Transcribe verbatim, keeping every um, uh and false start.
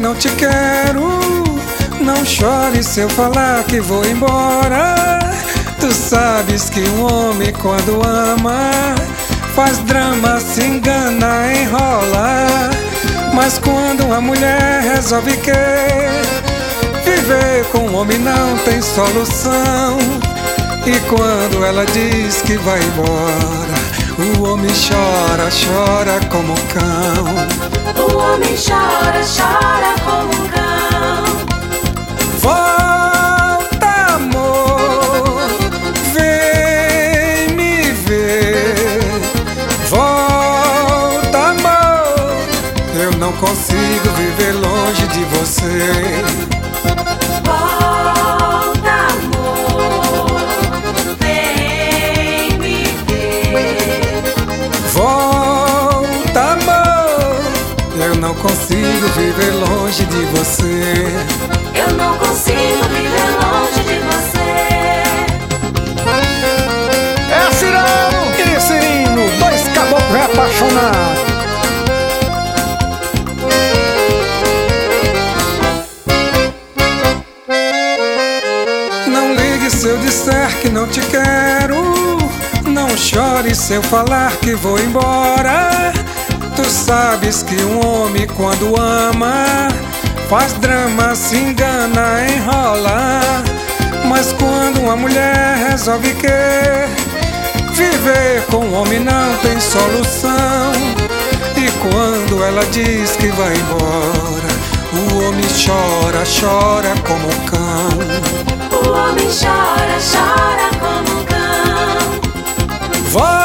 não te quero. Não chore se eu falar que vou embora. Tu sabes que um homem quando ama faz drama, se engana, enrola. Mas quando uma mulher resolve que viver com um homem não tem solução, e quando ela diz que vai embora, o homem chora, chora como um cão. O homem chora, chora como um cão. Volta, amor, vem me ver. Volta, amor, eu não consigo viver longe de você. Volta, amor, vem me ver. Volta, amor, eu não consigo viver longe de você. Eu não consigo viver longe de você. É Cirano e Cirino, dois caboclos apaixonados. Não ligue se eu disser que não te quero. Não chore se eu falar que vou embora. Tu sabes que um homem quando ama faz drama, se engana, enrola. Mas quando uma mulher resolve que viver com um homem não tem solução, e quando ela diz que vai embora, o homem chora, chora como um cão. O homem chora, chora como um cão. Vai